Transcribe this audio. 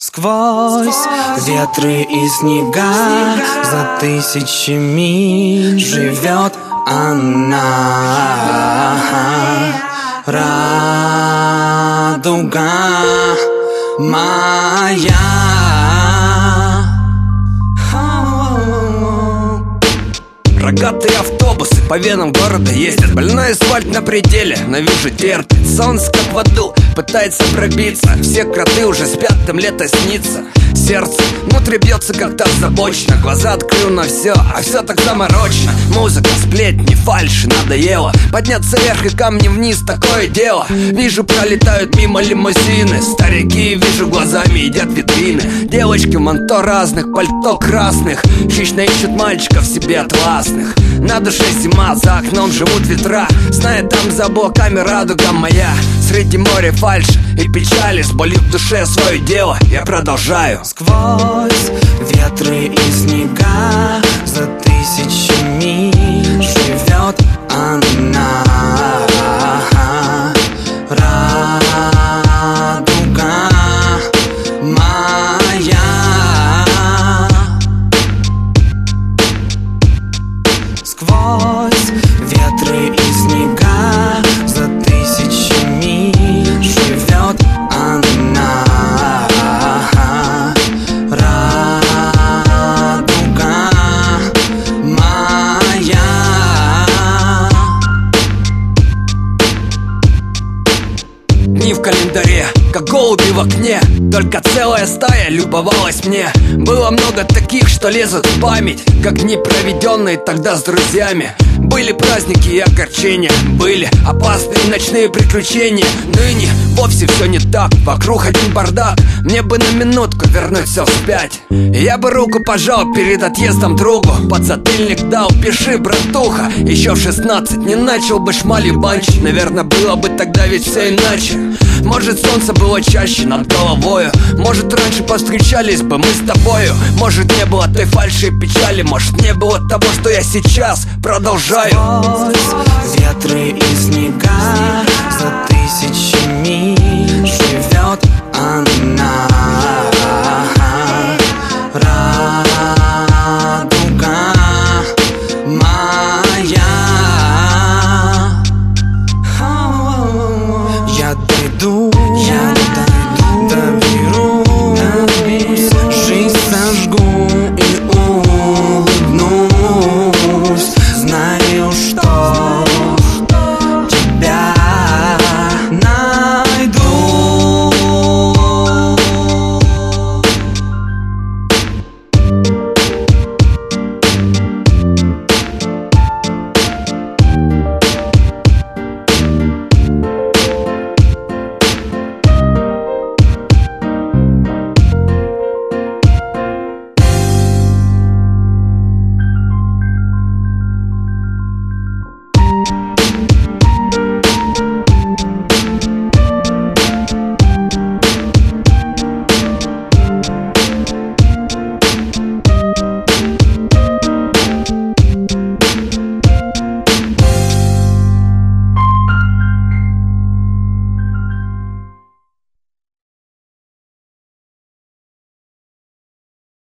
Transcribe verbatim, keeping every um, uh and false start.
Сквозь ветры и снега за тысячи миль живет она, радуга моя. Рогатые автобусы по венам города ездят. Больной асфальт на пределе, но вижу терпит. Солнце как в аду пытается пробиться. Все кроты уже спят, им лето снится. Сердце внутри бьется как-то озабоченно. Глаза открыл на все, а все так заморочно. Музыка, сплетни, фальши, надоело подняться вверх и камнем вниз, такое дело. Вижу, пролетают мимо лимузины. Старики, вижу, глазами едят витрины. Девочки в манто разных, пальто красных хищно ищут мальчиков себе атласных. На душе зима, за окном живут ветра. Знает, там за облаками радуга моя. Среди моря фальши и печали, с болью в душе свое дело я продолжаю. Сквозь ветры и снега за тысячи миль живет она, радуга моя. Сквозь ветры и снега за тысячи миль живет она, радуга моя. Дни в календаре, как голуби в окне. Только целая стая любовалась мне. Было много таких, что лезут в память, как дни, проведенные тогда с друзьями. Были праздники и огорчения, были опасные ночные приключения. Ныне вовсе все не так, вокруг один бардак. Мне бы на минутку вернуть все вспять. Я бы руку пожал перед отъездом другу, подзатыльник дал, пиши, братуха. Еще в шестнадцать не начал бы шмали банчить. Наверное, было бы тогда ведь все иначе. Может, солнце было чаще над головою. Может, раньше повстречались бы мы с тобою. Может, не было той фальши и печали. Может, не было того, что я сейчас продолжаю. Сквозь ветры и снега за тысячи миль живет она,